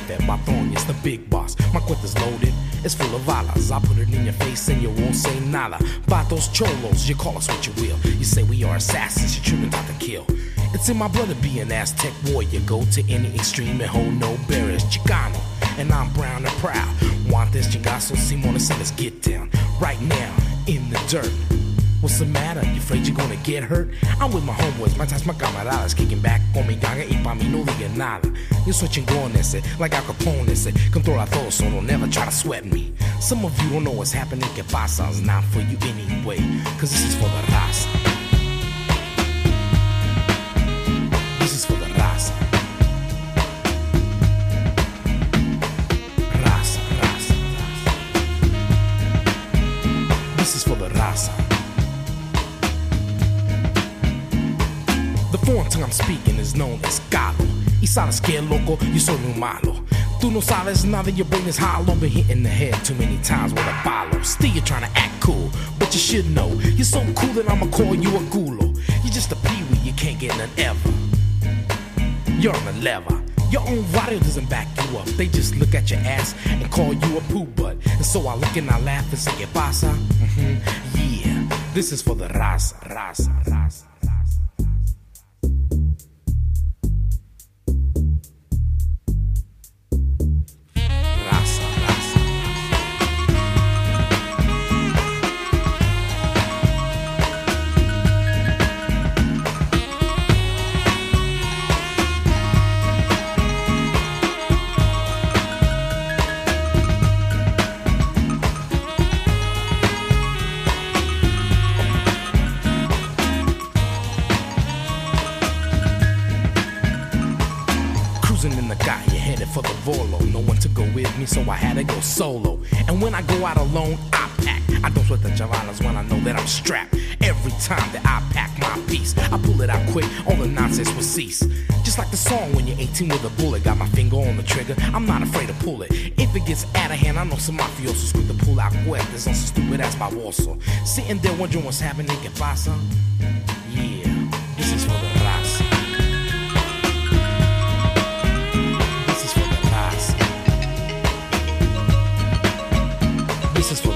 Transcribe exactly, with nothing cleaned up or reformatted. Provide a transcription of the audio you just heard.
jefe, patrón, it's the big boss. My cuenta's loaded, it's full of balas. I put it in your face and you won't say nada. Vatos cholos, you call us what you will. You say we are assassins, you're truly not to kill. It's in my blood to be an Aztec warrior. Go to any extreme and hold no barriers. Chicano, and I'm brown and proud. Want this chingazo, Simona, so let's get down. Right now, in the dirt. What's the matter? You afraid you're gonna get hurt? I'm with my homeboys, my ties, my camaradas, kicking back con mi ganga y pa' mí no diga nada. Yo soy chingón ese, like Al Capone ese. Controla todo, so don't never try to sweat me. Some of you don't know what's happening, que pasa, it's not for you anyway. Cause this is for the raza. This is for the raza. Raza, raza, raza. This is for the raza. The foreign tongue I'm speaking is known as Galo. Y sabes que loco, yo soy muy malo. Tú no sabes nada, your brain is hollow. Been hit in the head too many times with a palo. Still you're trying to act cool, but you should know you're so cool that I'ma call you a gulo. You're just a peewee, you can't get none ever. You're on the lever. Your own radio doesn't back you up. They just look at your ass and call you a poo butt. And so I look and I laugh and say, ¿Qué pasa? Mm-hmm. Yeah, this is for the raza, raza, raza. For the Volo, no one to go with me, so I had to go solo. And when I go out alone, I pack. I don't sweat the chavalas when I know that I'm strapped. Every time that I pack my piece, I pull it out quick, all the nonsense will cease. Just like the song when you're eighteen with a bullet, got my finger on the trigger, I'm not afraid to pull it. If it gets out of hand, I know some mafiosos quick to pull out cuerdas on some stupid ass baboso. Sitting there wondering what's happening, ¿Qué pasa? Yeah, this is for the raza. This is for